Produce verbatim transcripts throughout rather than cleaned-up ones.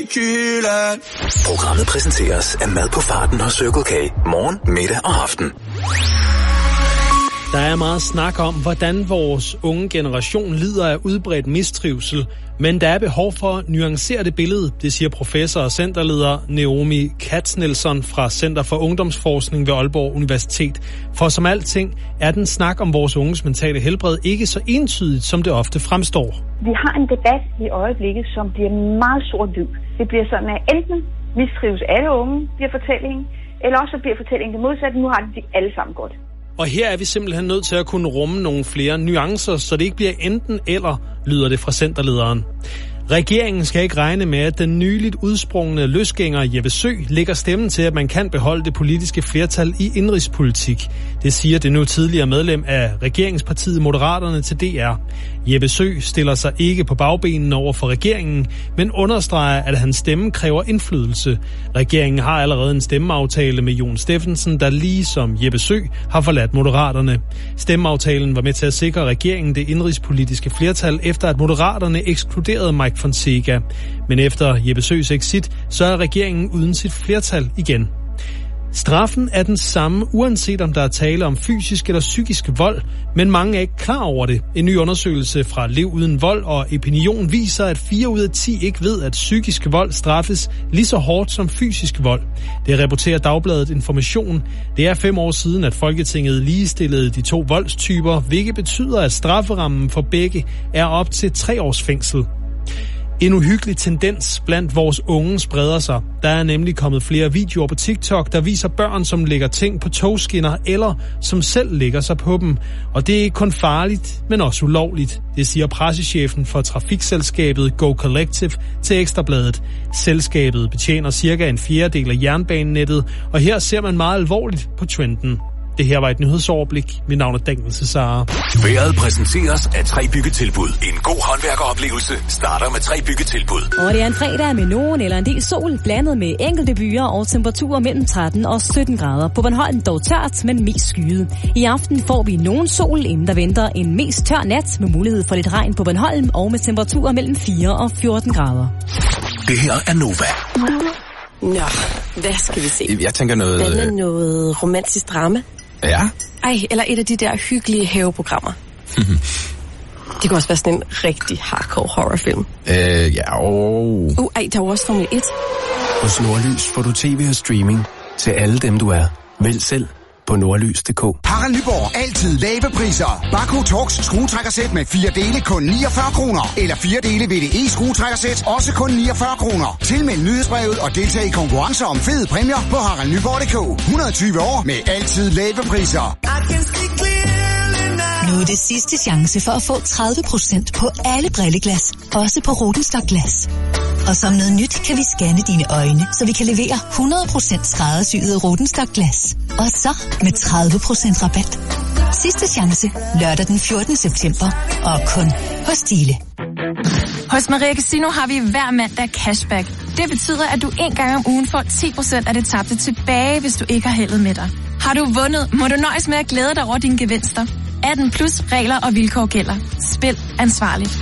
Jylland. Programmet præsenteres af Mad på Farten hos Circle K. Morgen, middag og aften. Der er meget snak om, hvordan vores unge generation lider af udbredt mistrivsel, men der er behov for at nuancere det billede, det siger professor og centerleder Naomi Katz-Nielsen fra Center for Ungdomsforskning ved Aalborg Universitet. For som alting er den snak om vores unges mentale helbred ikke så entydigt, som det ofte fremstår. Vi har en debat i øjeblikket, som bliver meget sort-hvid. Det bliver sådan, at enten mistrives alle unge, bliver fortællingen, eller også bliver fortællingen det modsatte. Nu har de alle sammen godt. Og her er vi simpelthen nødt til at kunne rumme nogle flere nuancer, så det ikke bliver enten eller, lyder det fra centerlederen. Regeringen skal ikke regne med, at den nyligt udsprungne løsgænger Jeppe Søe lægger stemmen til, at man kan beholde det politiske flertal i indrigspolitik. Det siger det nu tidligere medlem af regeringspartiet Moderaterne til D R. Jeppe Søe stiller sig ikke på bagbenene over for regeringen, men understreger, at hans stemme kræver indflydelse. Regeringen har allerede en stemmeaftale med Jon Steffensen, der lige som Jeppe Søe har forladt Moderaterne. Stemmeaftalen var med til at sikre regeringen det indrigspolitiske flertal, efter at Moderaterne ekskluderede Mike Fonseca. Men efter Jeppe Søes exit, så er regeringen uden sit flertal igen. Straffen er den samme, uanset om der er tale om fysisk eller psykisk vold, men mange er ikke klar over det. En ny undersøgelse fra Lev Uden Vold og Opinion viser, at fire ud af ti ikke ved, at psykisk vold straffes lige så hårdt som fysisk vold. Det rapporterer Dagbladet Information. Det er fem år siden, at Folketinget ligestillede de to voldstyper, hvilket betyder, at strafferammen for begge er op til tre års fængsel. En uhyggelig tendens blandt vores unge spreder sig. Der er nemlig kommet flere videoer på TikTok, der viser børn, som lægger ting på togskinner, eller som selv lægger sig på dem. Og det er ikke kun farligt, men også ulovligt. Det siger pressechefen for trafikselskabet Go Collective til Ekstrabladet. Selskabet betjener cirka en fjerdedel af jernbanenettet, og her ser man meget alvorligt på trenden. Det her var et nyhedsoverblik. Mit navn er Daniel Cesar. Vejret præsenteres af tre byggetilbud. En god håndværkeroplevelse starter med tre byggetilbud. Og det er en fredag med nogen eller en del sol, blandet med enkelte byer og temperaturer mellem tretten og sytten grader. På Bornholm dog tørt, men mest skyet. I aften får vi nogen sol, inden der venter en mest tør nat med mulighed for lidt regn på Bornholm og med temperaturer mellem fire og fjorten grader. Det her er Nova. Nå, hvad skal vi se? Jeg tænker noget... Hvad med noget romantisk drama? Ja. Ej, eller et af de der hyggelige haveprogrammer. Det kan også være sådan en rigtig hardcore horrorfilm. Øh, ja, og... Uh, ej, der er jo også Formel et. Hos Nordlys får du tv og streaming til alle dem, du er. Vælg selv på nordlys punktum d k. Harald Nyborg. Altid lave priser. Bako Torx skruetrækkersæt med fire dele kun niogfyrre kroner. Eller fire dele V D E skruetrækkersæt også kun niogfyrre kroner. Tilmeld nyhedsbrevet og deltag i konkurrencer om fede præmier på harald nyborg punktum d k. et hundrede og tyve år med altid lave priser. Nu er det sidste chance for at få tredive procent på alle brilleglas. Også på Rodenstock Glas. Og som noget nyt kan vi scanne dine øjne, så vi kan levere hundrede procent skræddersyede Rodenstock Glas. Og så med tredive procent rabat. Sidste chance lørdag den fjortende september. Og kun hos Stihle. Hos Maria Casino har vi hver mandag cashback. Det betyder, at du en gang om ugen får ti procent af det tabte tilbage, hvis du ikke har heldet med dig. Har du vundet, må du nøjes med at glæde dig over dine gevinster. atten plus regler og vilkår gælder. Spil ansvarligt.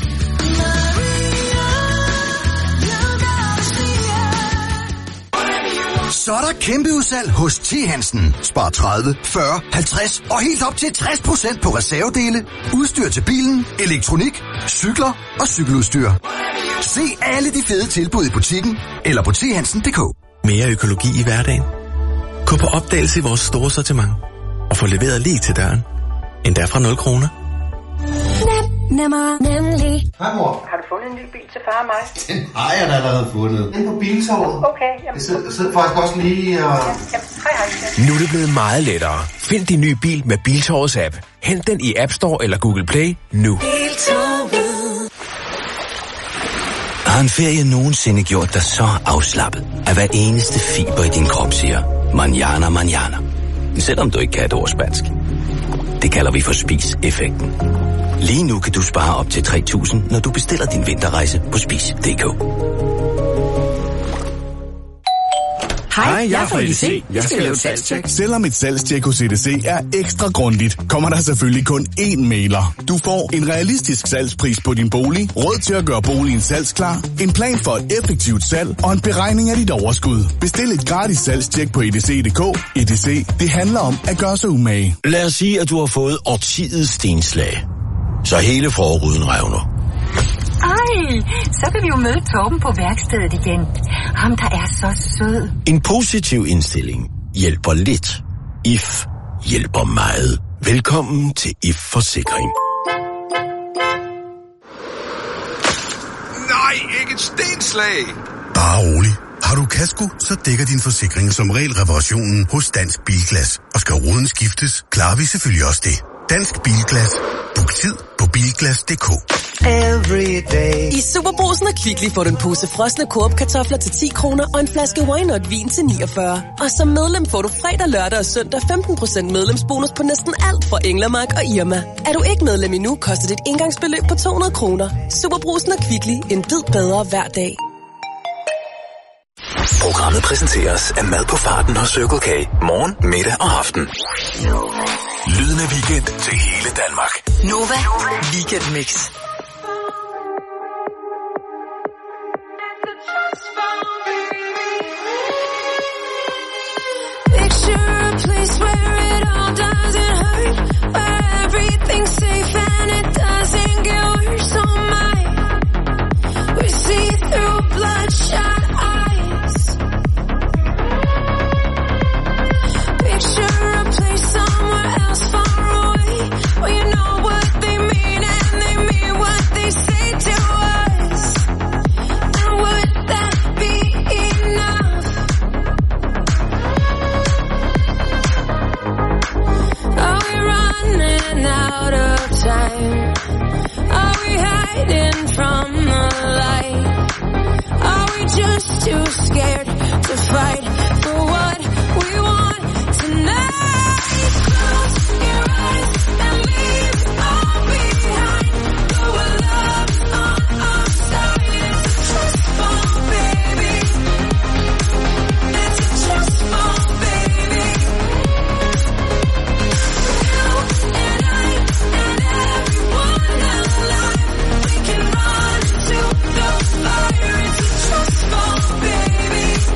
Så er der kæmpe udsalg hos T. Hansen. Spar tredive, fyrre, halvtreds og helt op til tres procent på reservedele, udstyr til bilen, elektronik, cykler og cykeludstyr. Se alle de fede tilbud i butikken eller på t hansen punktum d k. Mere økologi i hverdagen. Gå på opdagelse i vores store sortiment og få leveret lige til døren. Endda fra nul kroner. Nem, nemmer, nemlig. Hej mor. Har du fundet en ny bil til far og mig? Den har jeg da allerede fundet. Den på Biltorvet. Okay, jamen. Jeg sidder, sidder faktisk også lige og... Ja, jamen, hej hej. Nu er det blevet meget lettere. Find din nye bil med Biltorvets app. Hent den i App Store eller Google Play nu. Har en ferie nogensinde gjort dig så afslappet, at hver eneste fiber i din krop siger, manjana, manjana. Selvom du ikke kan et ord spansk. Det kalder vi for spis-effekten. Lige nu kan du spare op til tre tusind, når du bestiller din vinterrejse på spis punktum d k. Hej, jeg er fra E D C. Jeg skal lave et salgstjek. Selvom et salgstjek hos E D C er ekstra grundigt, kommer der selvfølgelig kun én mailer. Du får en realistisk salgspris på din bolig, råd til at gøre boligen salgsklar, en plan for et effektivt salg og en beregning af dit overskud. Bestil et gratis salgstjek på E D C punktum d k. E D C, det handler om at gøre sig umage. Lad os sige, at du har fået årtidets stenslag. Så hele forruden revner. Ej, så kan vi jo møde Torben på værkstedet igen. Ham, der er så sød. En positiv indstilling hjælper lidt. I F hjælper meget. Velkommen til I F Forsikring. Nej, ikke et stenslag. Bare rolig. Har du kasko, så dækker din forsikring som regel reparationen hos Dansk Bilglas. Og skal ruden skiftes, klarer vi selvfølgelig også det. Dansk Bilglas. Book tid på bilglas punktum d k. I Superbrugsen og Kvickly får du en pose frosne Coop-kartofler til ti kroner og en flaske Why-Not vin til niogfyrre. Og som medlem får du fredag, lørdag og søndag femten procent medlemsbonus på næsten alt fra Englermark og Irma. Er du ikke medlem endnu, koster det et engangsbeløb på to hundrede kroner. Superbrugsen og Kvickly. En bid bedre hver dag. Programmet præsenteres af mad på farten hos Circle K. Morgen, middag og aften. Lyden af weekend til hele Danmark. Nova Weekend Mix. Picture a place where it all doesn't hurt, where everything's safe and it doesn't get worse. Oh my, we see through bloodshot eyes. Picture a place somewhere else far away, where you know what they mean and they mean what they say to us. And would that be enough? Are we running out of time? Are we hiding from the light? Are we just too scared to fight for what we want tonight? Close your eyes and leave all behind. Go with love on our side. It's a trust fall, baby. It's a trust fall, baby. You and I and everyone alive, we can run to the fire. It's a trust fall, baby.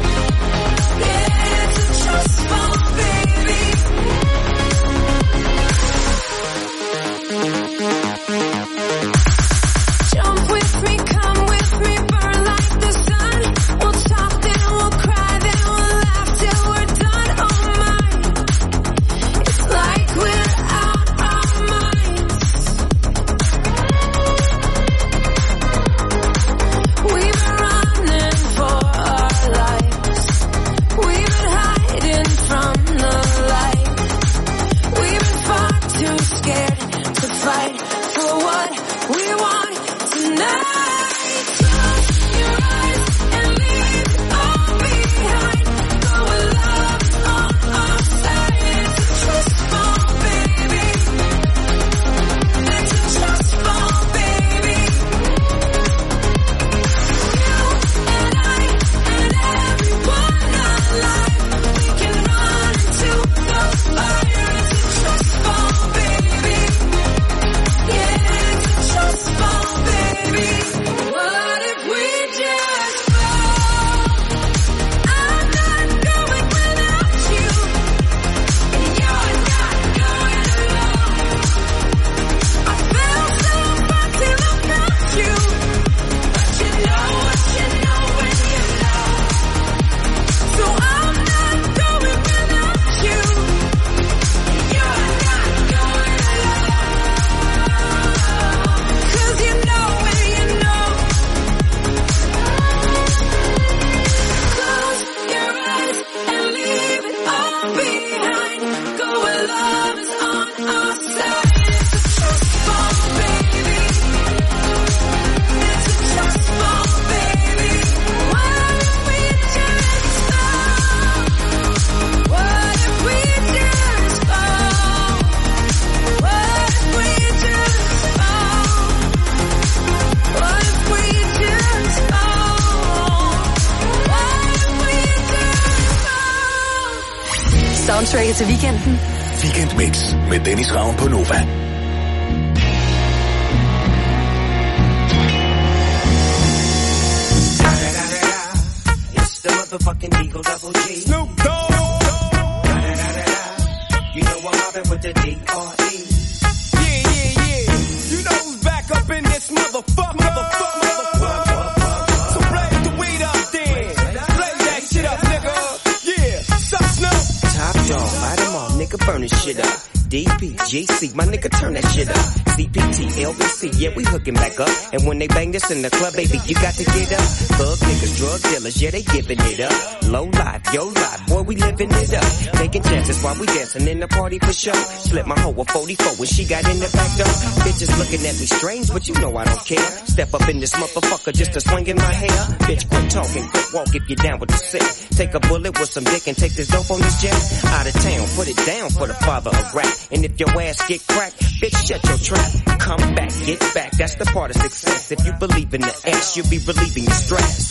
Soundtracket til weekenden. Weekendmix med Dennis Ravn på Nova. The motherfucking Eagle Double G. Snoop Dogg. You know I'm mobbing with the D R E. Yeah, yeah, yeah. You know who's back up in this motherfucker. Motherfucker, motherfucker. So blaze the weed up then. Blaze that shit up, nigga. Yeah. Sup, Snoop? Top dog, light 'em all, nigga, burn this shit up. D P G C, my nigga, turn that shit up. C P T, L B C, yeah, we hooking back up. And when they bang this in the club, baby, you got to get up. Thug niggas, drug dealers, yeah, they giving it up. Low life, yo life, boy, we living it up. Taking chances while we dancing in the party for show. Slip my hoe a forty-four when she got in the back door. Bitches looking at me strange, but you know I don't care. Step up in this motherfucker just to swing in my hair. Bitch, quit talking, quit walk if you're down with the sick. Take a bullet with some dick and take this dope on this jet. Out of town, put it down for the father of rap. And if your ass get cracked, bitch, shut your trap. Come back, get back, that's the part of success. If you believe in the X, you'll be relieving your stress.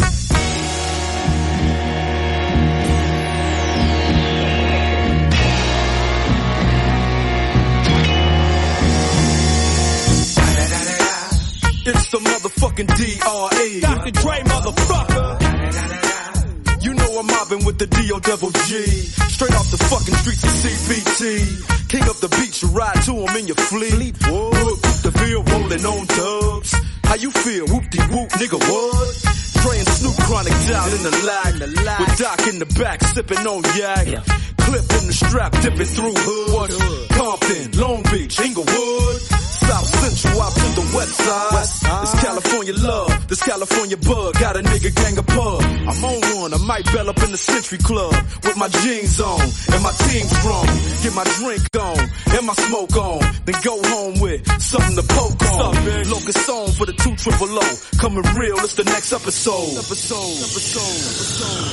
It's the motherfucking D R E. Doctor Dre, motherfucker. You know I'm mobbing with the D O double G. Straight off the fucking streets of C B T. King up the beach, you ride to him in your fleet. Whoop, the field rolling on dubs. How you feel? Whoop-de-whoop, nigga, what? Dre and Snoop Chronic down in the lag. With Doc in the back, sipping on yak. Clip in the strap, dipping through hood. Compton, Long Beach, Inglewood. South Central out to the west side. This California love, this California bug. Got a nigga gang of pub. I'm on one, I might bell up in the Century Club. With my jeans on, and my team strong. Get my drink on, and my smoke on. Then go home with something to poke on. Locust song for the two triple O. Coming real, it's the next episode. Episode, episode, episode.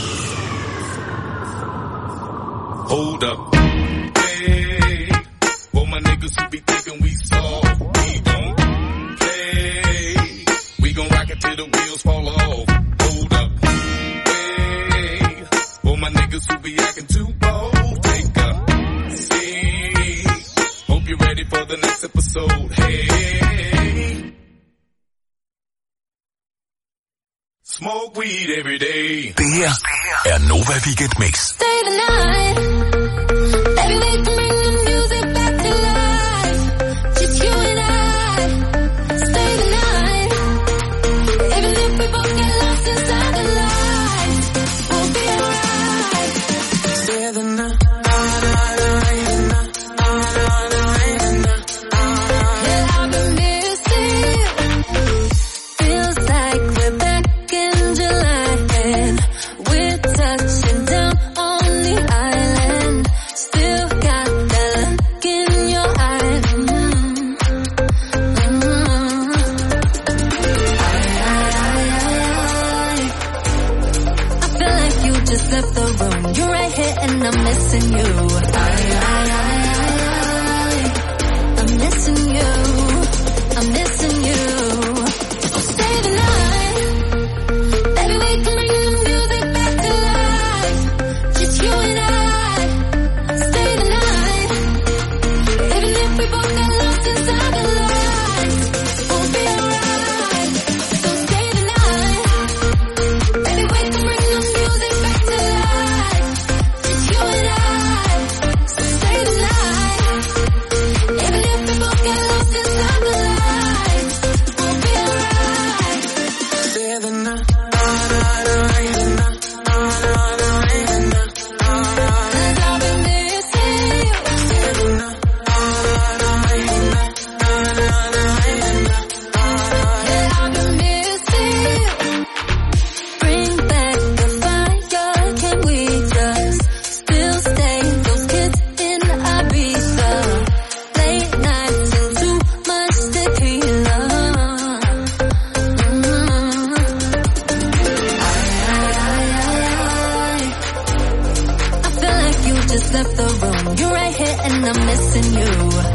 Hold up. Hey, for my niggas who be thinking we soft, we don't play. We gon' rock it till the wheels fall off. Hold up. Hey, for my niggas who be acting too bold, take a seat. Hope you're ready for the next episode. Hey, smoke weed every day. Det her er Nova Weekend Mix. Stay the night. Baby, we can bring the music back to life. Just you and I. Stay the night. Even if we both get lost inside the lights, we'll be alright. Stay the night. Yeah, I've been missing. Feels like we're back in July and we're touching down on the island. Still got that look in your eye. Mm-hmm. Mm-hmm. I feel like you just left the room. You're right here and I'm missing you. I'm missing you. I'm missing you. So stay the night. Baby, we can bring the music back to life. Just you and I. Stay the night. Even if we both get lost inside the lights, we'll be alright. So stay the night. Baby, we can bring the music back to life. Just you and I. So stay the night. Even if we both get lost inside the lights, we'll be alright. Stay the night. Cause I've been missing you. Stay the night. Yeah, I've been missing you. Bring back the fire. Can we just still stay those kids in Ibiza? Late nights and too much tequila. Mm-hmm. I feel like you just left the room. You're right here and I'm missing you.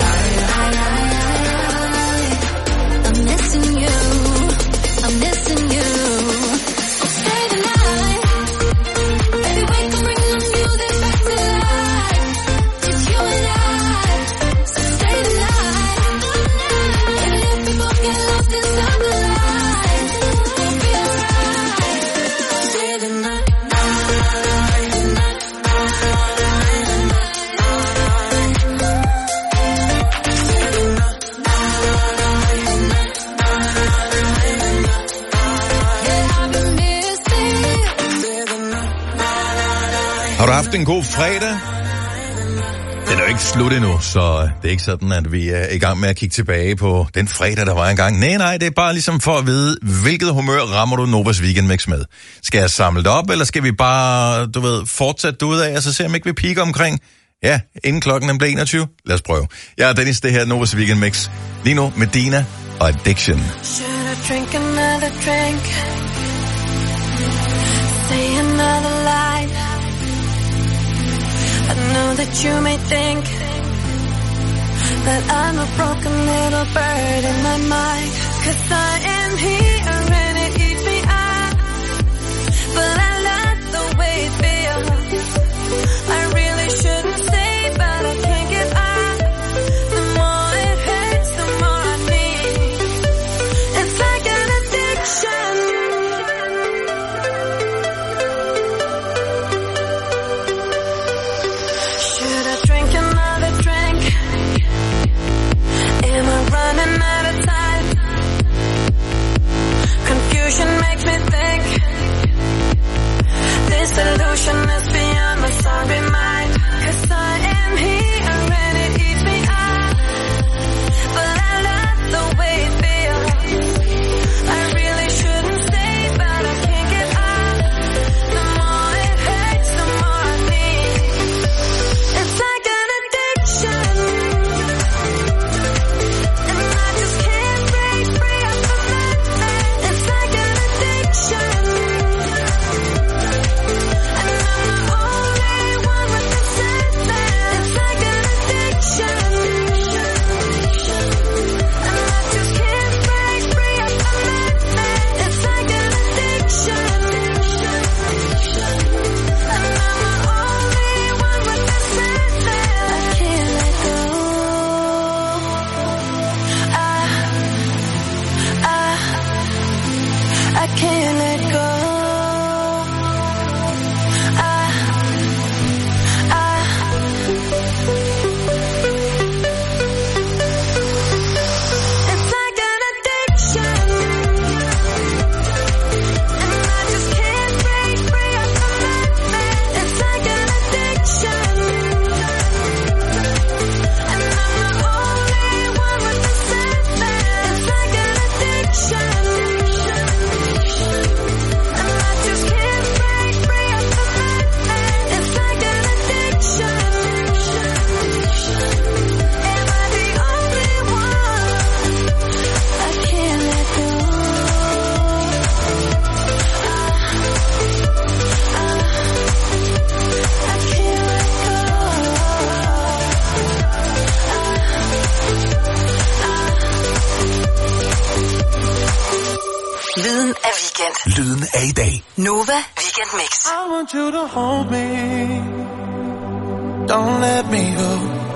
I'm missing you. I'm missing you. So stay the night. Baby, we can bring the music back to life. Har du haft en god fredag? Den er jo ikke slut endnu, så det er ikke sådan, at vi er i gang med at kigge tilbage på den fredag, der var engang. Nej, nej, det er bare ligesom for at vide, hvilket humør rammer du Novas Weekendmix med. Skal jeg samle det op, eller skal vi bare, du ved, fortsætte det ud af, og så se om ikke vi piker omkring? Ja, inden klokken bliver enogtyve. Lad os prøve. Jeg er Dennis, det her er Novas Weekendmix. Lige nu med Dina og Addiction. Should I drink another drink? Say another lie. I know that you may think that I'm a broken little bird in my mind. 'Cause I am here and it eats me up. But I love the way it feels. I really shouldn't stay, but I can't give up. The more it hurts, the more I need. It's like an addiction. Should I drink another drink? Am I running out of time? Confusion makes me think this illusion is beyond my sorry mind. 'Cause I am here and it eats me up. But I love the way it feels. I really shouldn't stay, but I can't give up. The more it hurts, the more I need. It's like an addiction. And I just can't break free of the madness. It's like an addiction. And I'm the only one with the sadness. It's like an addiction. And I just can't break free of the madness. It's like an addiction. And I'm the only one with the sadness. I can't let go. I, I, I can't let go. I, I, it's like an addiction. And I just can't break free of the madness. It's like an addiction. And I'm the only one with the sadness. It's like an addiction. And I just can't break free of the madness. It's like an addiction. Am I the only one? I can't let go. I can't let Lyden af weekend. Lyden af i dag. Nova Weekend Mix. I want you to hold me. Don't let me go.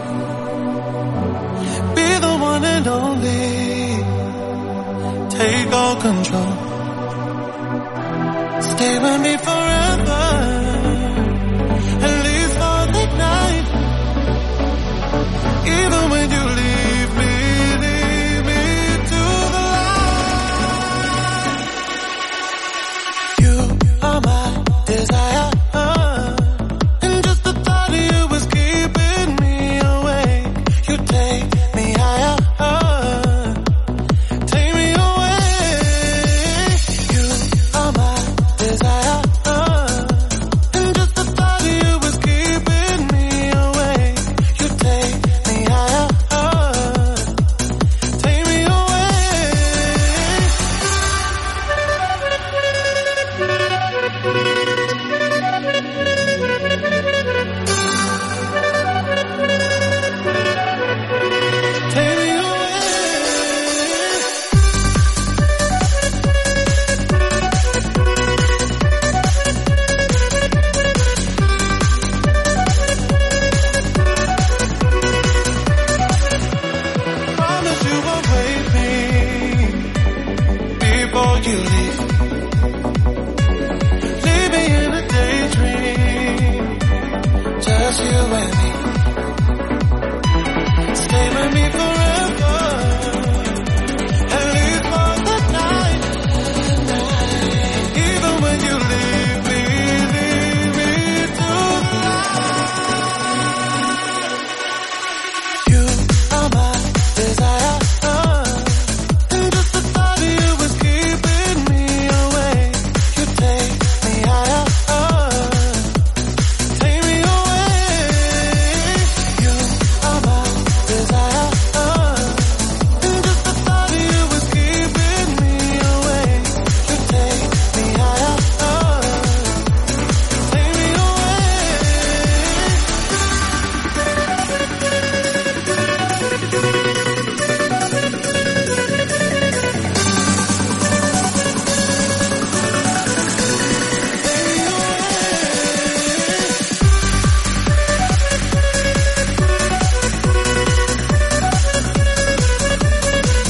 Be the one and only. Take all control. Stay with me forever. At least for the night. Even when you leave me, leave me to the light. You are my desire. And just the thought of you was keeping me awake. You take me higher. Take me away. You are my desire.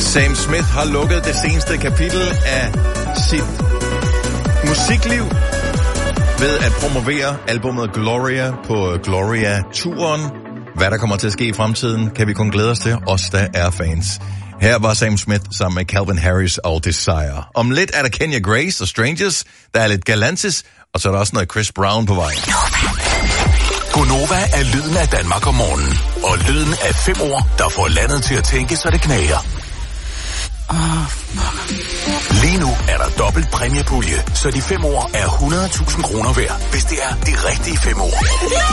Sam Smith har lukket det seneste kapitel af sit musikliv ved at promovere albumet Gloria på Gloria-turen. Hvad der kommer til at ske i fremtiden, kan vi kun glæde os til, os der er fans. Her var Sam Smith sammen med Calvin Harris og Desire. Om lidt er der Kenya Grace og Strangers, der er lidt Galantis, og så er der også noget Chris Brown på vej. Gonova er lyden af Danmark om morgenen, og lyden af fem ord, der får landet til at tænke, så det knager. Oh, Lige nu er der dobbelt præmiepulje, så de fem ord er hundrede tusind kroner værd, hvis det er de rigtige fem ord.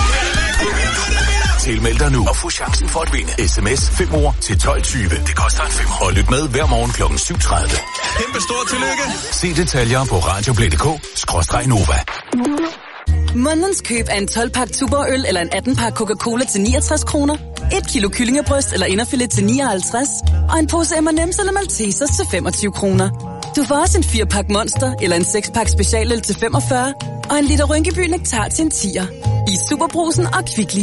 Tilmeld dig nu og få chancen for at vinde. Sms fem ord til tolv tyve. Det koster en femmer. Og lyt med hver morgen klokken syv tredive. Kæmpe stort tillykke. Se detaljer på radioplay punktum d k skråstreg Nova. Månedens køb af en tolv-pakke Tuborg-øl eller en atten-pakke Coca-Cola til niogtres kroner. Et kilo kyllingebryst eller inderfilet til nioghalvtreds. Og en pose M and M's eller Maltesers til femogtyve kroner. Du får også en fire-pakke Monster eller en seks-pakke specialøl til femogfyrre. Og en liter Rynkeby Nektar til en tier. I Superbrusen og Kvickly.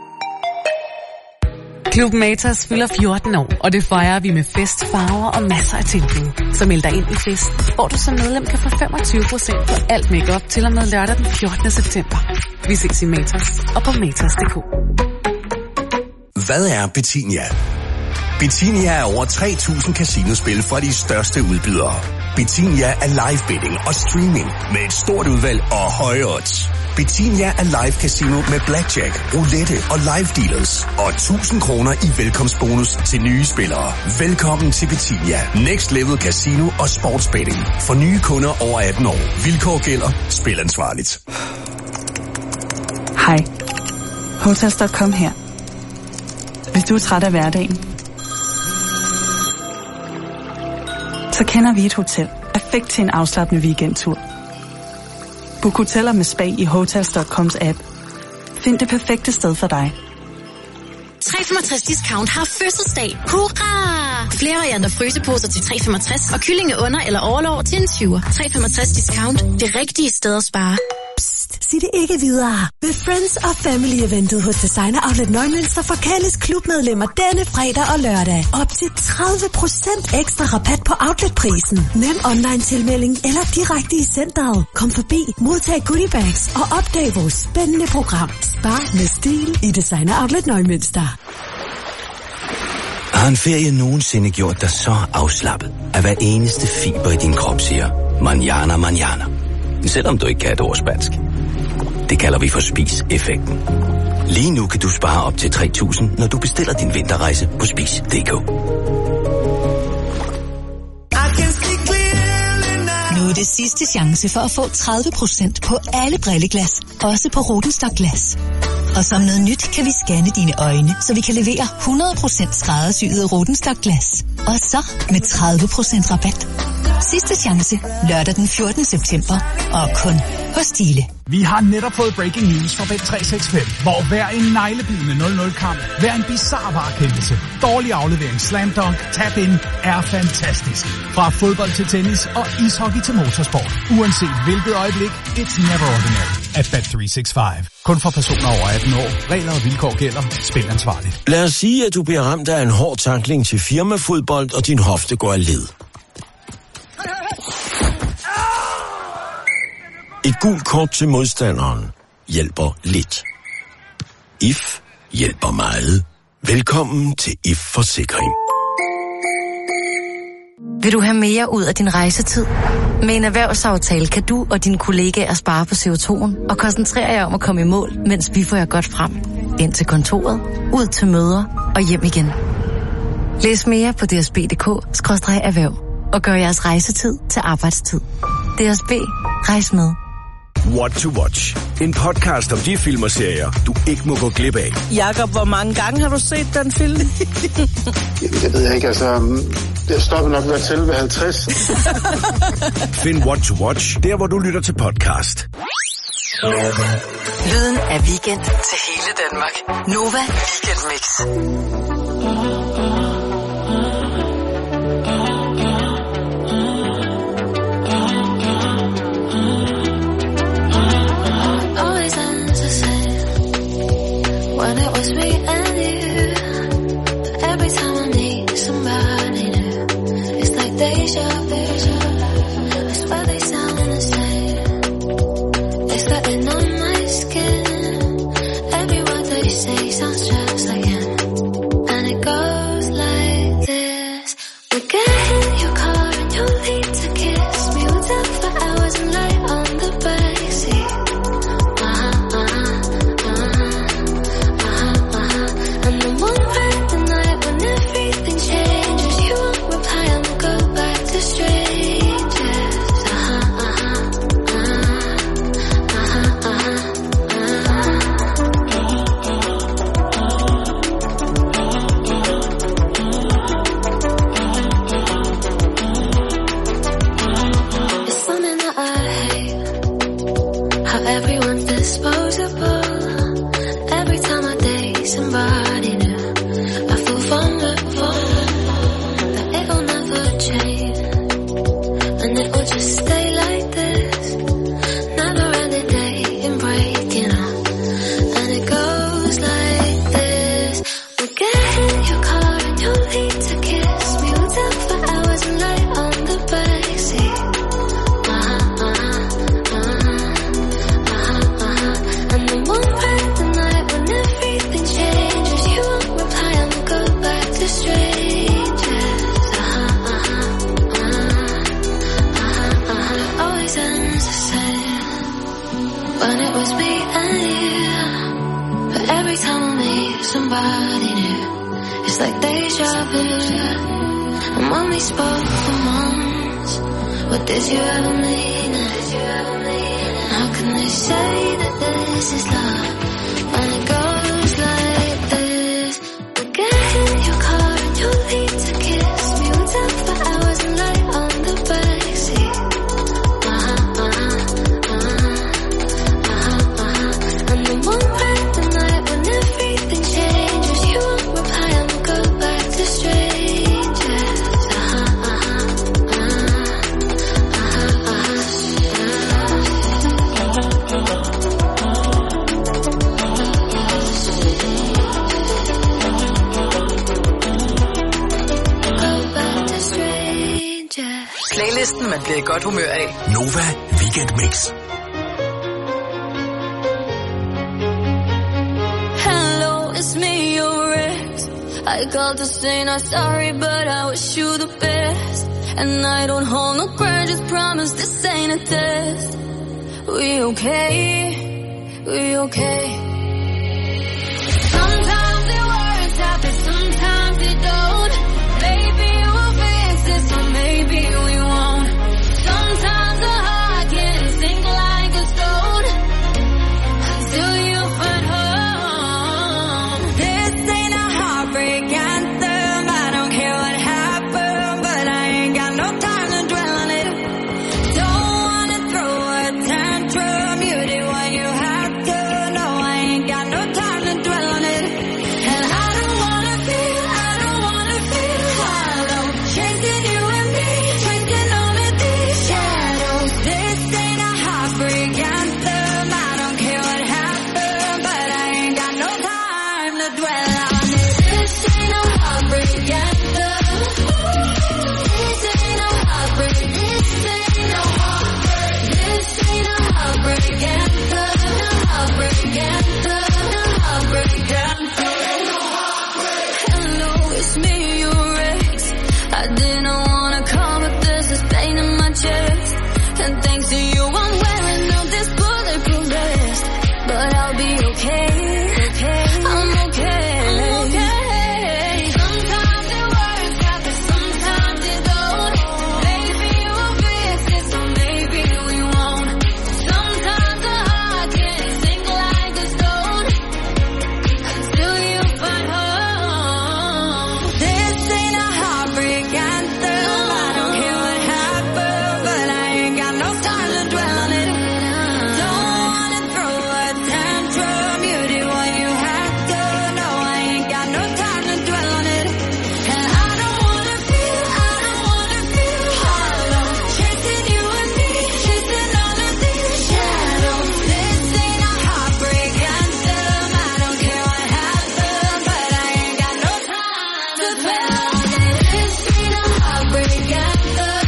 Klub Matas fylder fjorten år, og det fejrer vi med fest, farver og masser af tilbud. Så meld dig ind i festen, hvor du som medlem kan få femogtyve procent på alt makeup til og med lørdag den fjortende september. Vi ses i Matas og på matas punktum d k. Hvad er Betinia? Betinia er over tre tusind casinospil fra de største udbydere. Betinia er live betting og streaming med et stort udvalg og høje odds. Betinia er live casino med blackjack, roulette og live dealers. Og tusind kroner i velkomstbonus til nye spillere. Velkommen til Betinia. Next level casino og sportsbetting. For nye kunder over atten år. Vilkår gælder. Spil ansvarligt. Hej. Hotels punktum com her. Hvis du er træt af hverdagen, så kender vi et hotel. Perfekt til en afslappende weekendtur. Book hoteller med spa i hotels punktum coms app. Find det perfekte sted for dig. tre komma femogtres Discount har fødselsdag. Hurra! Flere varianter fryseposer til tre komma femogtres og kyllinge under eller overlov til en tyver. tre komma femogtres Discount. Det rigtige sted at spare. Psst, sig det ikke videre. Ved Friends og Family Eventet hos Designer Outlet Neumünster forkældes klubmedlemmer denne fredag og lørdag. Op til tredive procent ekstra rabat på outletprisen. Nem online tilmelding eller direkte i centret. Kom forbi, modtag goodiebags og opdag vores spændende program. Spar med stil i Designer Outlet Neumünster. Har en ferie nogensinde gjort dig så afslappet, at hver eneste fiber i din krop siger, manjana, manjana. Selvom du ikke kan et ord spansk. Det kalder vi for spis-effekten. Lige nu kan du spare op til tre tusind, når du bestiller din vinterrejse på spis punktum d k. Nu er det sidste chance for at få tredive procent på alle brilleglas, også på Rodenstock Glas. Og som noget nyt kan vi scanne dine øjne, så vi kan levere hundrede procent skræddersyede Rodenstock Glas. Og så med tredive procent rabat. Sidste chance lørdag den fjortende september, og kun hos Stile. Vi har netop fået breaking news fra Bet tre seks fem, hvor hver en neglebidende nul nul kamp, hver en bizarre varekendelse, dårlig aflevering, slam dunk, tap in er fantastisk. Fra fodbold til tennis og ishockey til motorsport. Uanset hvilket øjeblik, it's never ordinary at Bet tre seks fem. Kun for personer over atten år. Regler og vilkår gælder. Spil ansvarligt. Lad os sige, at du bliver ramt af en hård tackling til firmafodbold, og din hofte går af led. Et gult kort til modstanderen hjælper lidt. I F hjælper meget. Velkommen til I F Forsikring. Vil du have mere ud af din rejsetid? Med en erhvervsaftale kan du og dine kollegaer spare på C O to'en og koncentrere jer om at komme i mål, mens vi får jer godt frem. Ind til kontoret, ud til møder og hjem igen. Læs mere på d s b punktum d k skråstreg erhverv og gør jeres rejsetid til arbejdstid. D S B. Rejs med. What to Watch. En podcast om de film og serier, du ikke må gå glip af. Jakob, hvor mange gange har du set den film? Jamen, det ved jeg ikke, altså... Jeg stopper nok ved at tælle ved halvtreds. Find What to Watch, der hvor du lytter til podcast. Lyden af weekend til hele Danmark. Nova Weekend Mix. When it was me and you, every time I need somebody new, Every time I meet somebody new, it's like deja vu. And when we spoke for months, what did you ever mean? How can they say that this is love when it goes like this? We get in your car and you leave to kiss me. We talk for hours and lay on the backseat. Uh-huh, uh-huh, uh-huh, uh-huh, uh-huh. And then one random night when everything changes, you won't reply and we'll go back to strangers. Uh-huh, uh-huh, uh-huh, uh-huh, uh-huh. Playlisten, man bliver i godt humør af. Nova Weekend Mix. Hello, it's me, your ex. I called to say not sorry, but I wish you the best. And I don't hold no grudges, promise this ain't a test. We okay, we okay. Sometimes it works out, but sometimes it don't. Maybe we'll fix it, so maybe we won't. Sometimes the heart can sink like a stone until you find home. This ain't a heartbreak anthem. I don't care what happened, but I ain't got no time to dwell on it. Don't wanna throw a tantrum. You did what you had to. No, I ain't got no time to dwell on it. And I don't wanna feel, I don't wanna feel hollow. Chasing you and me, chasing all of these shadows. This ain't a heartbreak anthem. I don't care what happened, but I ain't got no time to dwell on it. This ain't a heartbreak anthem. This ain't a heartbreak. This ain't a heartbreak. This ain't a heartbreak anthem. A heartbreak anthem. A heartbreak anthem. Hello, it's me, your ex. I didn't wanna call, but there's this pain in my chest. And thanks to you, I'm wearing out this bulletproof vest. But I'll be okay, okay. I'm okay, I'm okay. Sometimes it works out, but sometimes it don't. Maybe we'll fix it, so maybe we won't. Sometimes the heart can sink like a stone until you find home. This ain't a heartbreak anthem. I don't care what happened, but I ain't got no time to dwell on it. Don't wanna throw a tantrum. You did what you had to. No, I ain't got no time to dwell on it. And I don't wanna feel, I don't wanna feel hollow. Chasing you and me, chasing all of these shadows. This ain't a heartbreak anthem. I don't care what happened, but I ain't got no time to dwell on it. This ain't a heartbreak anthem.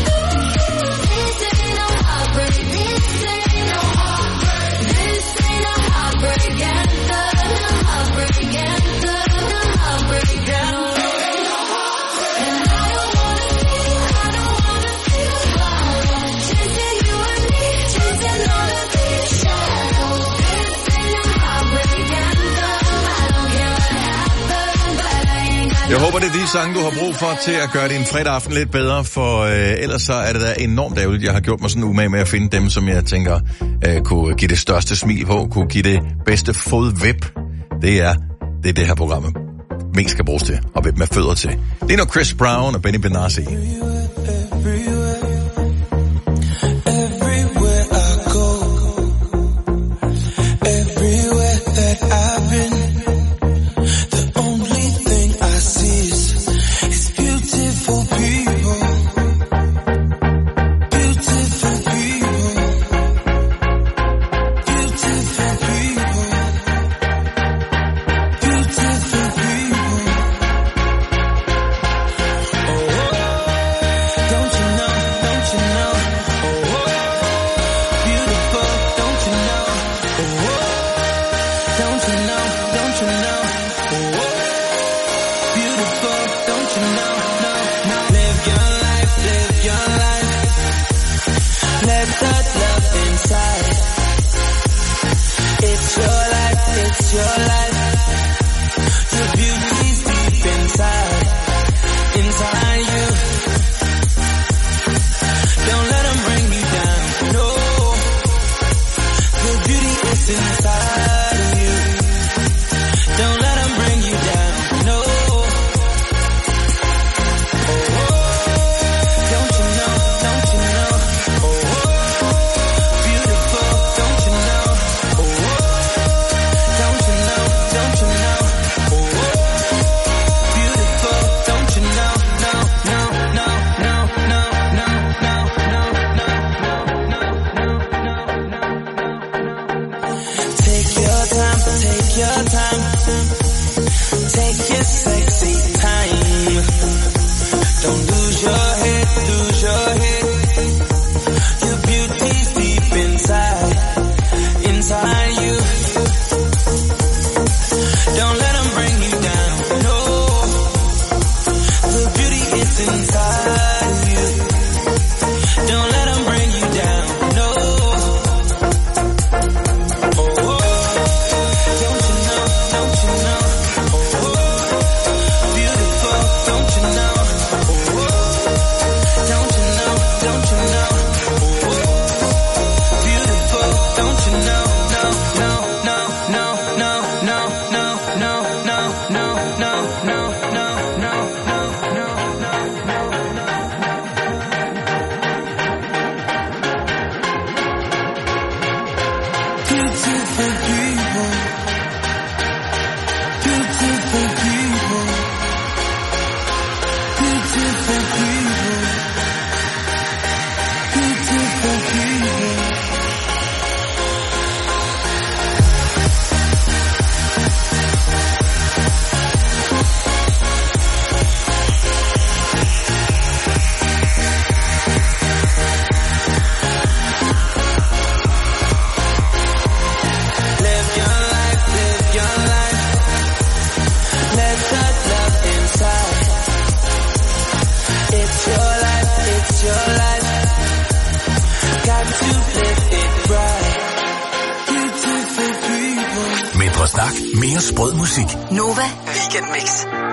This ain't a heartbreak. This ain't a heartbreak. This ain't a heartbreak anthem. A heartbreak anthem. A heartbreak anthem. And I don't wanna feel, I don't wanna feel hollow. Chasing you and me, chasing all of these shadows. This ain't a heartbreak anthem. I don't care what happened, but I ain't got Jeg håber, det er de sange, du har brug for til at gøre din fredag aften lidt bedre, for øh, ellers så er det da enormt ærgerligt. Jeg har gjort mig sådan umage med at finde dem, som jeg tænker øh, kunne give det største smil på, kunne give det bedste fodvip. Det er det, er det her program mest skal bruges til, og vippe med fødder til. Det er nu Chris Brown og Benny Benassi. Everywhere I go, everywhere that I've been, the only thing I see is, is beautiful people, beautiful people, beautiful people, beautiful people. Oh, don't you know, don't you know, oh, beautiful, don't you know, oh, don't you know, don't you know, oh, beautiful, don't you know, no, no. Live your life, live your life, let that love inside. It's your life, it's your life. inside of you. Don't let them bring you down, no. Oh, oh, don't you know, don't you know? Oh, oh, beautiful, don't you know? Oh, oh, don't you know, don't you know? Oh, oh, beautiful, don't you know? No, no, no, no, no, no, no, no, no, no, no, no, no. Take your time, take your time. Take your sexy time. Don't lose your head, lose your head. Your beauty's deep inside, inside you. Don't let them bring you down, no. The beauty is inside you. Don't let them bring you down, no. Oh, oh, don't you know, don't you know? Oh, oh, beautiful, don't you know? Oh, oh, don't you know, don't you know? Oh, oh, beautiful, don't you know? No, no, no, no, no, no, no, no, no, no, no, no, no, no, no, no, no. Beautiful people, beautiful people, beautiful people, beautiful people. Live your life, live your life. Let the love inside. It's your life, it's your life. Got to live it right. Beautiful people. Mindre snak, mere sprød musik. Nova Weekend Mix.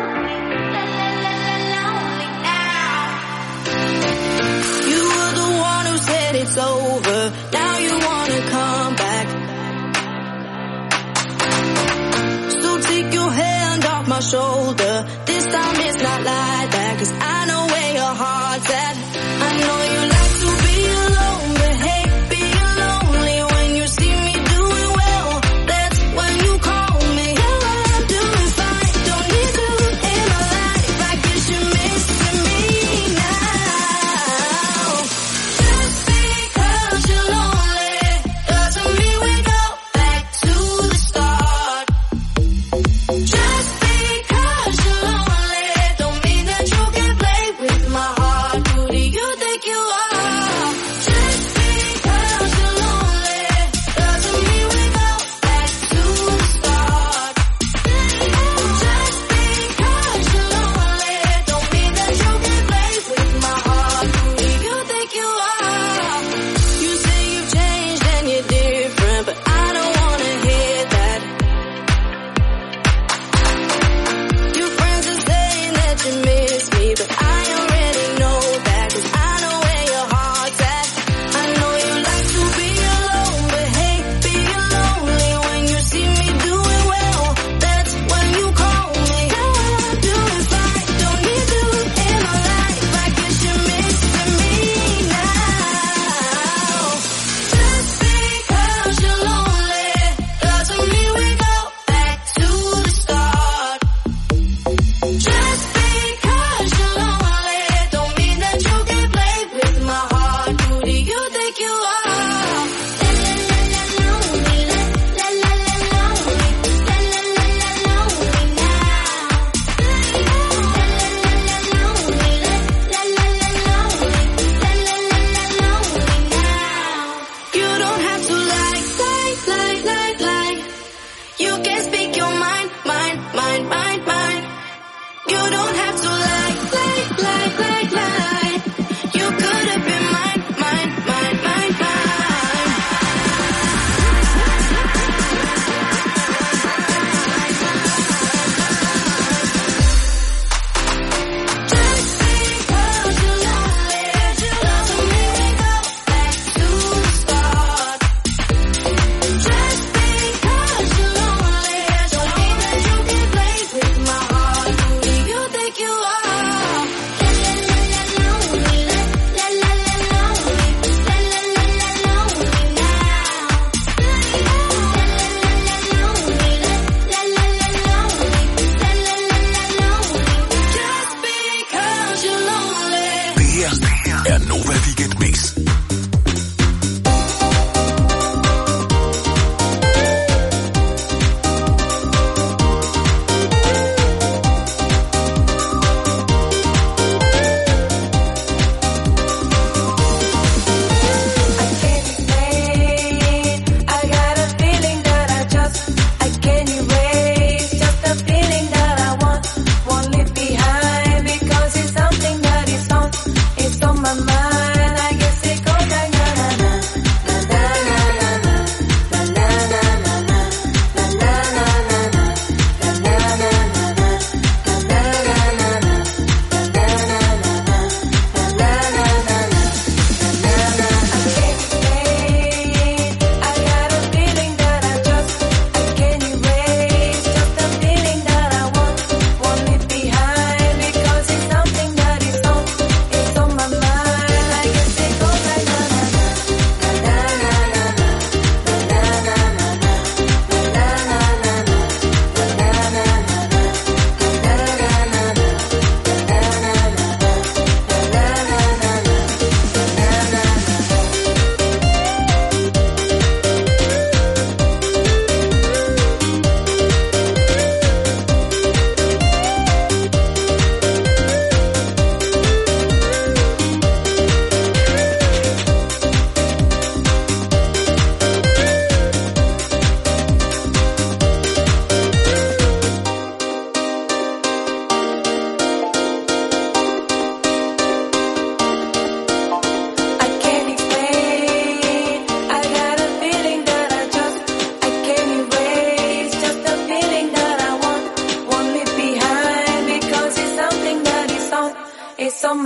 You were the one who said it's over. Now you wanna come back. So take your hand off my shoulder. This time it's not like that. 'Cause I know where your heart's at. I know you like to be alone, but hate being lonely. When you see me doing well, that's when you call me. I'm doing fine, don't need you in my life. I guess you're missing me now. Just because you're lonely doesn't mean we go back to the start. Just because you're lonely don't mean that you can play with my heart. Who do you think you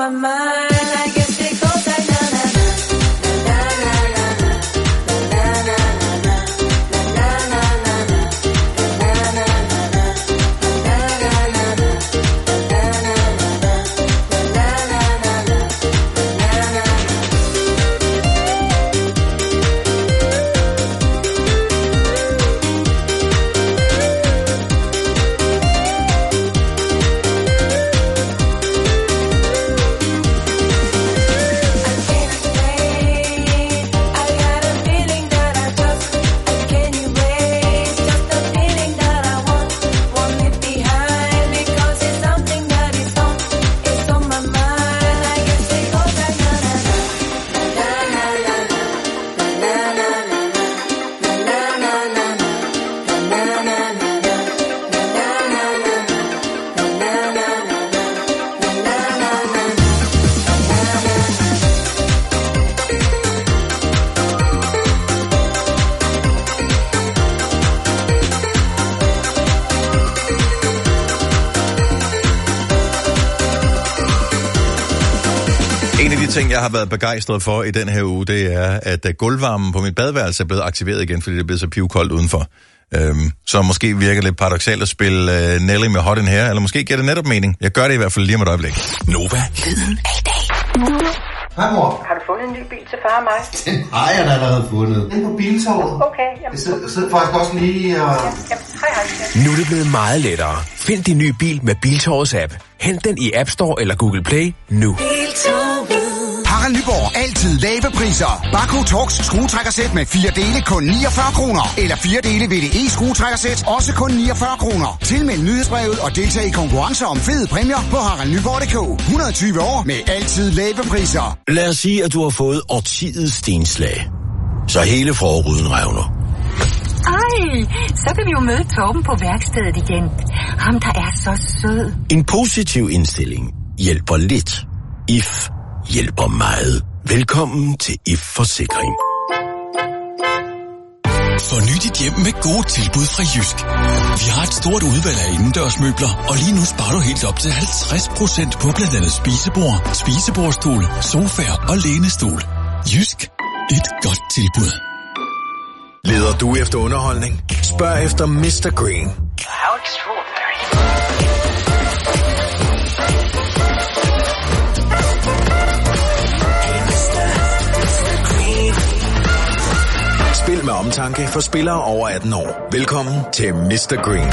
my mind. I guess it goes like na na na na na na na na ting, jeg har været begejstret for i den her uge, det er, at gulvvarmen på mit badeværelse er blevet aktiveret igen, fordi det er blevet så pivkoldt udenfor. Øhm, så måske virker lidt paradoksalt at spille uh, Nelly med Hot in Here, eller måske giver det netop mening. Jeg gør det i hvert fald lige om et øjeblik. Nova. Lyden af i dag. Hej mor. Har du fundet en ny bil til far og mig? Den har jeg da allerede fundet. Den på Biltorvet. Okay, jamen. Jeg sidder, sidder faktisk også lige og... Ja, ja, hej hej. Nu er det blevet meget lettere. Find din nye bil med Biltorvets app. Hent den i App Store eller Google Play nu. Harald Nyborg. Altid lave priser. Bako Torx skruetrækkersæt med fire dele kun niogfyrre kroner. Eller fire dele V D E skruetrækkersæt også kun niogfyrre kroner. Tilmeld nyhedsbrevet og deltag i konkurrencer om fede præmier på harald nyborg punktum d k. et hundrede og tyve år med altid lave priser. Lad os sige, at du har fået årtidets stenslag. Så hele forruden revner. Ej, så kan vi jo møde Torben på værkstedet igen. Ham, der er så sød. En positiv indstilling hjælper lidt. I F hjælper meget. Velkommen til I F Forsikring. Forny dit hjem med gode tilbud fra Jysk. Vi har et stort udvalg af indendørsmøbler, og lige nu sparer du helt op til halvtreds procent på blandt andet spisebord, spisebordstol, sofaer og lænestol. Jysk. Et godt tilbud. Leder du efter underholdning? Spørg efter mister Green. How extraordinary. Spil med omtanke for spillere over atten år. Velkommen til mister Green.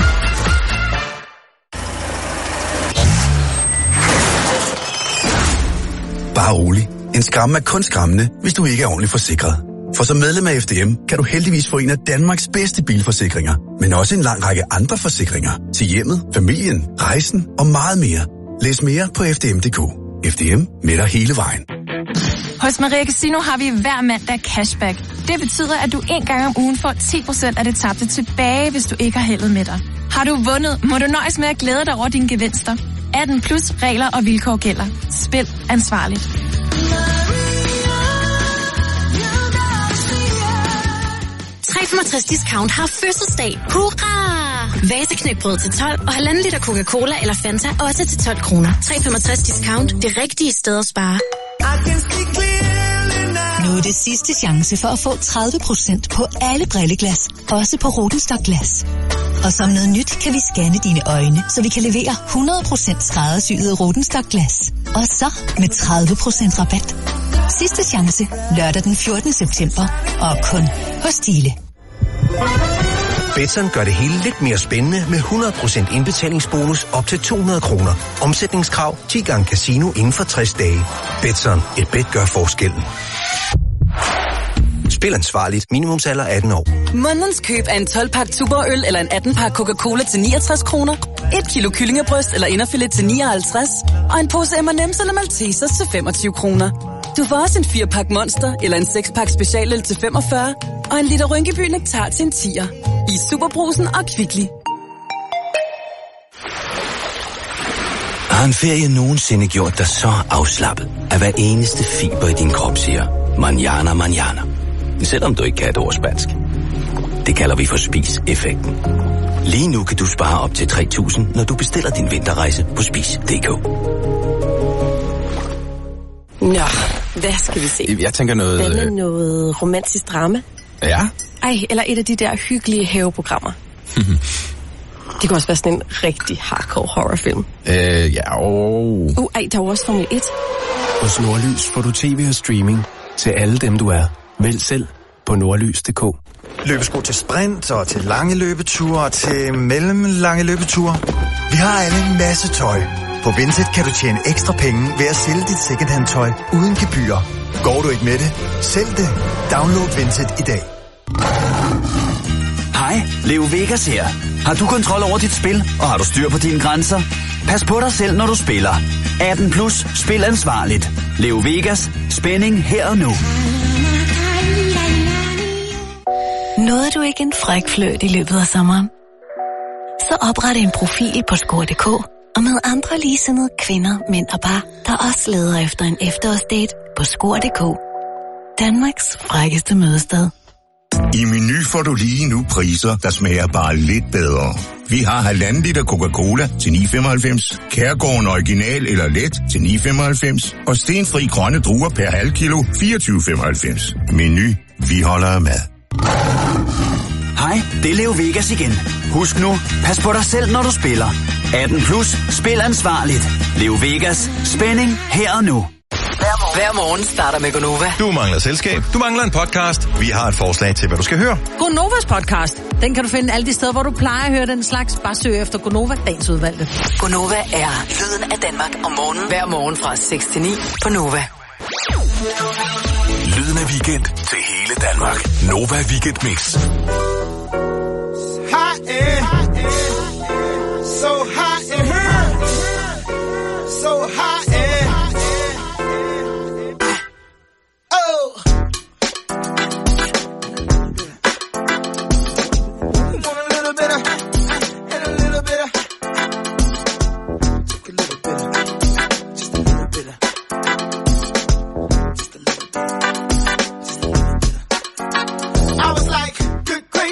Bare rolig. En skræmme er kun skræmmende, hvis du ikke er ordentligt forsikret. For som medlem af F D M kan du heldigvis få en af Danmarks bedste bilforsikringer, men også en lang række andre forsikringer til hjemmet, familien, rejsen og meget mere. Læs mere på f d m punktum d k. F D M med dig hele vejen. Hos Maria Casino har vi hver mandag cashback. Det betyder, at du en gang om ugen får ti procent af det tabte tilbage, hvis du ikke har heldet med dig. Har du vundet, må du nøjes med at glæde dig over dine gevinster. atten plus regler og vilkår gælder. Spil ansvarligt. tre komma femogtres Discount har fødselsdag. Hurra! Vaseknækbrød til tolv og halvanden liter Coca-Cola eller Fanta også til tolv kroner. tre komma femogtres Discount. Det rigtige sted at spare. Nu er det sidste chance for at få tredive procent på alle brilleglas, også på Rodenstock Glas. Og som noget nyt kan vi scanne dine øjne, så vi kan levere hundrede procent skræddersyede Rodenstock Glas. Og så med tredive procent rabat. Sidste chance lørdag den fjortende september, og kun hos Stihle. Betson gør det hele lidt mere spændende med hundrede procent indbetalingsbonus op til to hundrede kroner. Omsætningskrav ti gange casino inden for tres dage. Betson, et bet gør forskellen. Spil ansvarligt. Minimumsalder atten år. Månedens køb af en tolv-pakke Tuborg-øl eller en atten-pakke Coca-Cola til niogtres kroner. Et kilo kyllingebryst eller inderfilet til nioghalvtreds. Og en pose M and M's eller Maltesers til femogtyve kroner. Du får også en fire-pakke Monster eller en seks-pakke specialøl til femogfyrre. Og en liter Rynkeby Nektar til en tier. I Superbrusen og Kvickly. Har en ferie nogensinde gjort dig så afslappet, at hver eneste fiber i din krop siger, manjana, manjana. Selvom du ikke kan et ord spansk. Det kalder vi for spis-effekten. Lige nu kan du spare op til tre tusind, når du bestiller din vinterrejse på spis punktum d k. Hvad skal vi se? Jeg tænker noget... Hvad med noget romantisk drama? Ja. Ej, eller et af de der hyggelige haveprogrammer. Det kan også være sådan en rigtig hardcore horrorfilm. Øh, ja, og... Uh, ej, der er jo også Formel et. Hos Nordlys får du tv og streaming til alle dem, du er. Vælg selv på nordlys punktum d k. Løbesko til sprint og til lange løbeture og til mellemlange løbeture. Vi har alle en masse tøj. På Vinted kan du tjene ekstra penge ved at sælge dit secondhand tøj uden gebyr. Går du ikke med det? Sælg det. Download Vinted i dag. Hej, Leo Vegas her. Har du kontrol over dit spil, og har du styr på dine grænser? Pas på dig selv, når du spiller. atten plus, spil ansvarligt. Leo Vegas, spænding her og nu. Nåede du ikke en fræk fløjt i løbet af sommeren? Så opret en profil på score punktum d k og med andre ligesindede kvinder, mænd og par, der også leder efter en efterårsdate på score punktum d k. Danmarks frækkeste mødested. I Meny får du lige nu priser, der smager bare lidt bedre. Vi har halvanden liter Coca-Cola til ni femoghalvfems, Kærgården Original eller Let til ni femoghalvfems og stenfri grønne druer per halv kilo fireogtyve femoghalvfems. Meny, vi holder af mad. Hej, det er Leo Vegas igen. Husk nu, pas på dig selv, når du spiller. atten plus, spil ansvarligt. Leo Vegas, spænding her og nu. Hver morgen starter med Gonova. Du mangler selskab. Du mangler en podcast. Vi har et forslag til, hvad du skal høre. Gonovas podcast. Den kan du finde alle de steder, hvor du plejer at høre den slags. Bare søg efter Gonova, dagens udvalgte. Gonova er lyden af Danmark om morgenen. Hver morgen fra seks til ni på Nova. Lyden af weekend til hele Danmark. Nova Weekend Mix. Hot in, so hot in here, so hot in. Oh, want a little bit of, and a little bit of, take a little bit of, just a little bit of, just a little bit, just a little bit of. I was like, good, great.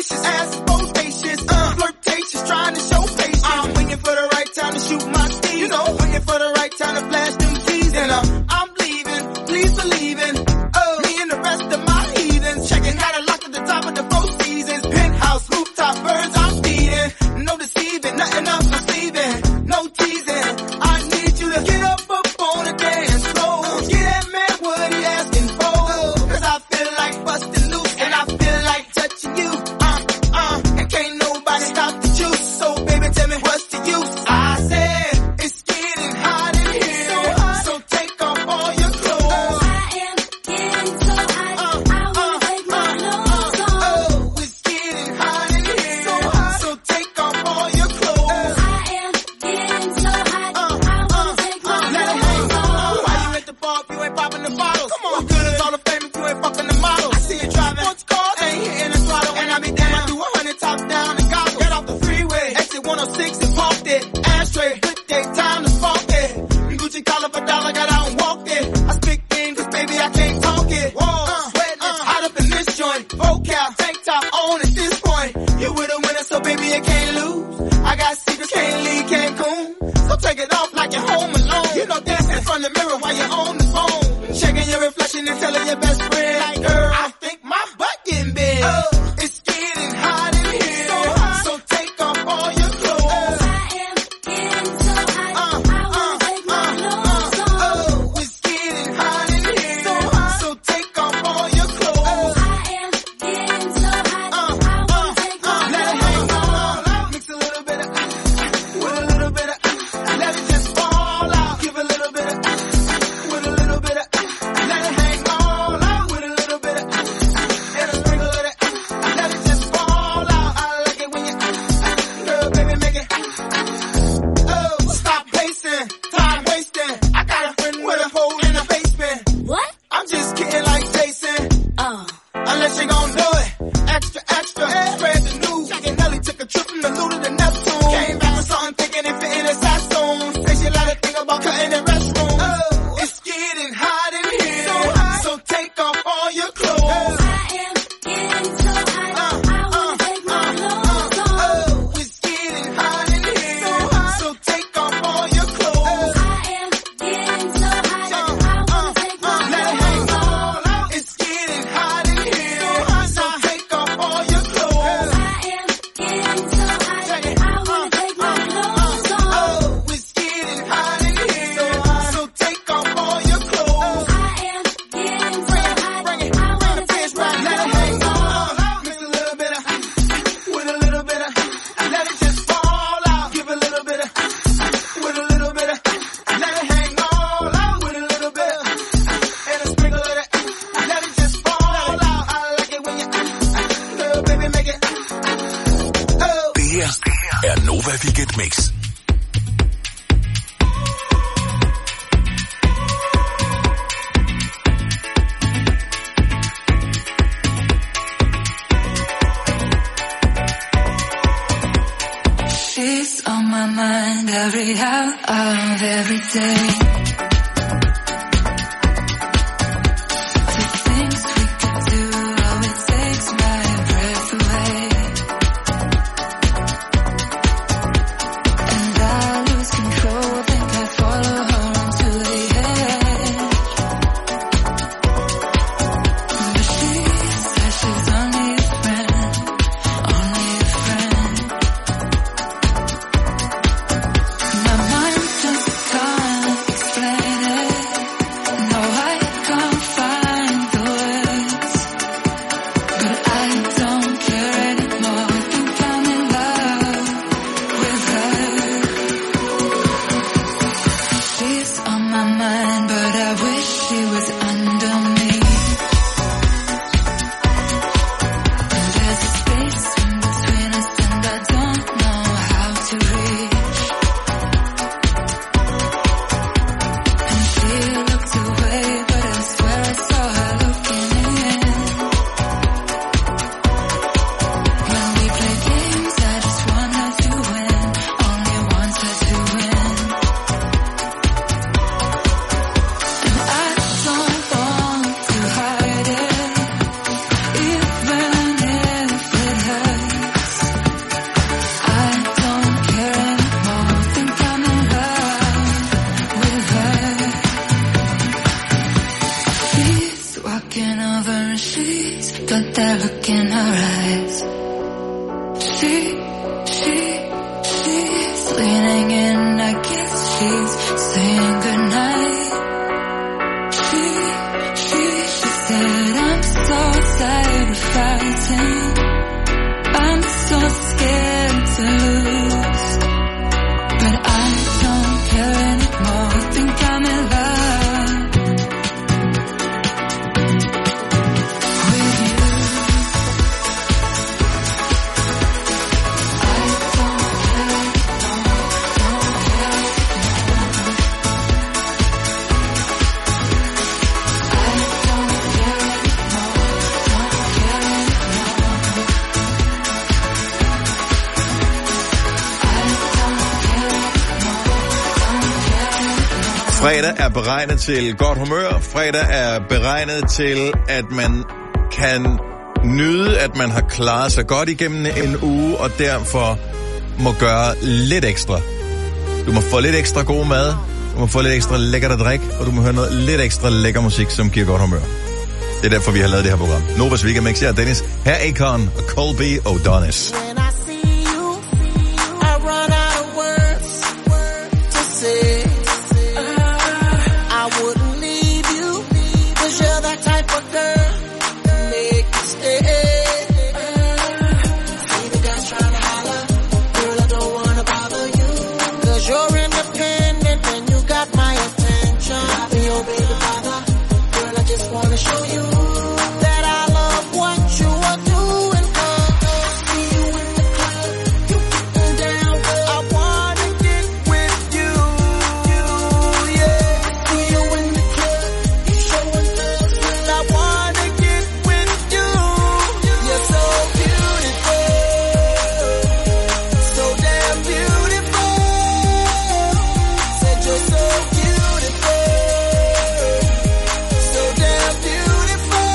her er Nova Weekend Mix. She's on my mind every hour of every day. The things we could do, oh, it takes my breath away. And I lose control, think I follow her onto the edge. But she says she's only a friend, only a friend. My mind just can't explain it. No, I can't find the words. But I don't care anymore. I think I'm in love with her. She's on my mind, but I wish she was under me. And there's a space in between us, and I don't know how to reach. And she looked away, but I swear I saw her looking in. When we play games, I just want her to win, only want her to win. And I don't want to hide it, even if it hurts. I don't care anymore, think I'm in love with her. She's walking over and she's got that look in her eyes. She, she, she's leaning in, I guess she's saying goodnight. She, she, she said, I'm so tired of fighting. I'm so scared to lose. But I don't care anymore, think I'm in love with you. I don't care anymore, don't care anymore. I don't care anymore, don't care anymore. Fredag er beregnet til godt humør. Fredag er beregnet til, at man kan nyde, at man har klaret sig godt igennem en uge, og derfor må gøre lidt ekstra. Du må få lidt ekstra god mad, du må få lidt ekstra lækkert at drikke, og du må høre noget lidt ekstra lækker musik, som giver godt humør. Det er derfor, vi har lavet det her program. Novas Weekend Mix, her er Dennis, her er Akon og Colby O'Donis. When I see you, I run out of words to say. I wouldn't leave you, 'cause you're that type of girl to make me stay. See the guys trying to holler, girl, I don't wanna bother you, 'cause you're independent and you got my attention. I'll be your baby father, girl, I just wanna show you that I love what you are doing. I see you in the club, you getting down, I wanna get with you, yeah. See you in the club, you showing love, I wanna get with you. You're so beautiful, so damn beautiful. Said you're so beautiful, so damn beautiful.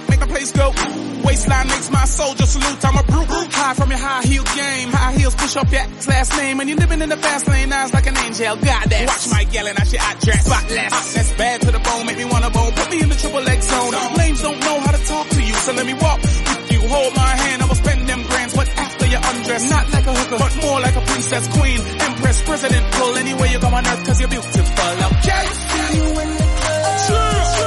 make the place go. Waistline makes my soldier salute. I'm a brute. High from your high heel game. High heels push up your last name. And you're living in the fast lane. Eyes like an angel. God damn. Watch my yelling. I should I dress spotless. That's bad to the bone. Make me wanna bone. Put me in the triple X zone. Lames don't know how to talk to you. So let me walk with you. Hold my hand. I will spend them grands. But after you undress. Not like a hooker. But more like a princess, queen, empress, president. Pull anywhere you go on earth. Cause you're beautiful. Okay? See you in the club. Sure, sure.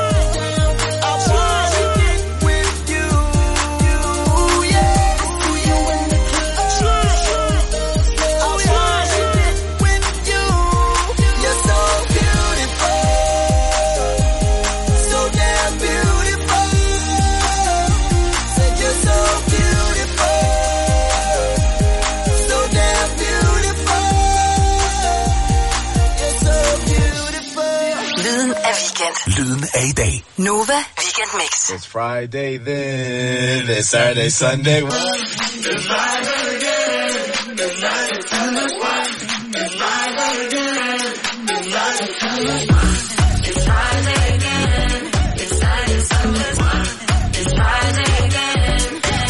Lyden af i dag. Nova Weekend Mix. It's Friday then, it's Saturday, Sunday. It's Friday again, it's Friday, Sunday. It's Friday again, it's Friday, Sunday. It's Friday again, it's Saturday, Sunday. It's Friday again.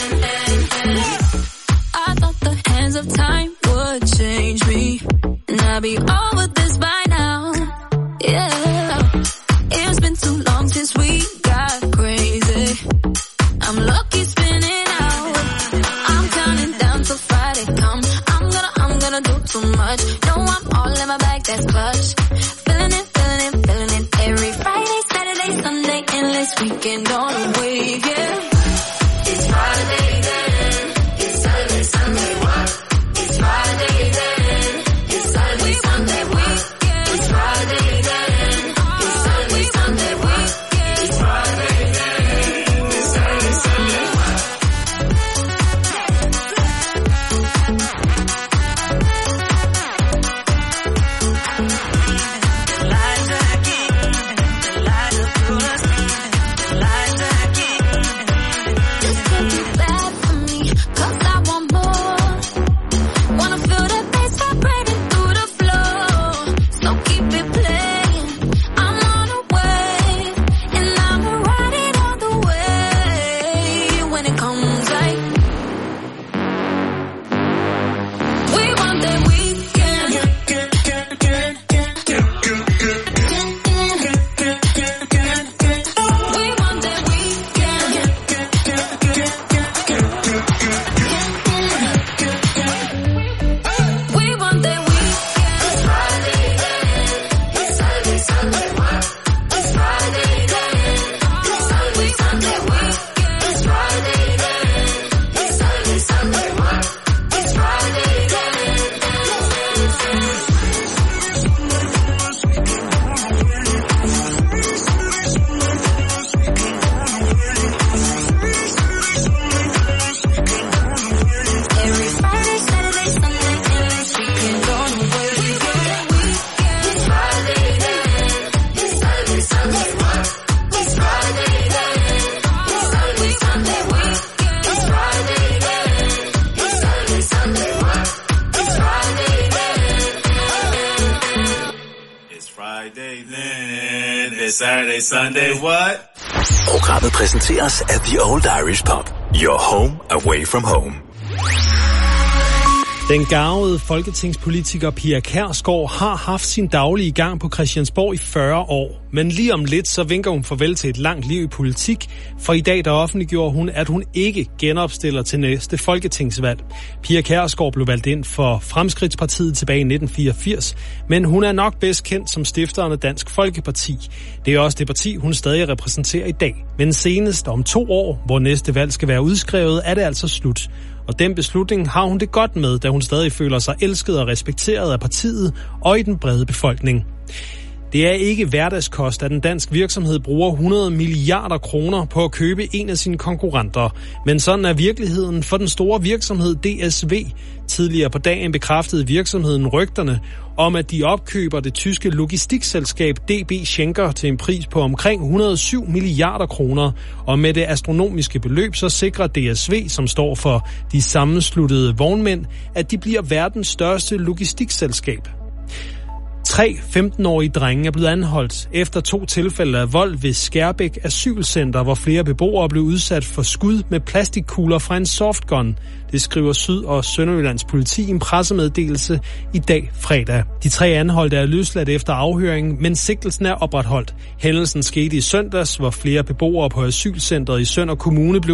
I thought the hands of time would change me, and I'd be over this by now. Yeah. It's been too long since we got crazy. I'm lucky spinning out. I'm counting down till Friday come. I'm gonna, I'm gonna do too much. No, I'm all in my bag, that's clutch. Feeling it, feeling it, feeling it. Every Friday, Saturday, Sunday, endless weekend on a wave, yeah. It's Friday then. It's Saturday, Sunday, what? It's Friday then. It's Saturday, Sunday, what? It's Friday then. Saturday, Sunday, what? Programmet præsenteres af The Old Irish Pub. Your home away from home. Den garvede folketingspolitiker Pia Kjærsgaard har haft sin daglige gang på Christiansborg i fyrre år. Men lige om lidt, så vinker hun farvel til et langt liv i politik, for i dag der offentliggjorde hun, at hun ikke genopstiller til næste folketingsvalg. Pia Kjærsgaard blev valgt ind for Fremskridtspartiet tilbage i nitten fireogfirs, men hun er nok bedst kendt som stifteren af Dansk Folkeparti. Det er også det parti, hun stadig repræsenterer i dag. Men senest om to år, hvor næste valg skal være udskrevet, er det altså slut. Og den beslutning har hun det godt med, da hun stadig føler sig elsket og respekteret af partiet og i den brede befolkning. Det er ikke hverdagskost, at en dansk virksomhed bruger hundrede milliarder kroner på at købe en af sine konkurrenter. Men sådan er virkeligheden for den store virksomhed D S V. Tidligere på dagen bekræftede virksomheden rygterne om, at de opkøber det tyske logistikselskab D B Schenker til en pris på omkring hundrede og syv milliarder kroner. Og med det astronomiske beløb så sikrer D S V, som står for de sammenslutede vognmænd, at de bliver verdens største logistikselskab. Tre femten-årige drenge er blevet anholdt efter to tilfælde af vold ved Skærbæk Asylcenter, hvor flere beboere blev udsat for skud med plastikkugler fra en softgun. Det skriver Syd- og Sønderjyllands politi i en pressemeddelelse i dag fredag. De tre anholdte er løsladt efter afhøringen, men sigtelsen er opretholdt. Hændelsen skete i søndags, hvor flere beboere på asylcentret i Sønder Kommune blev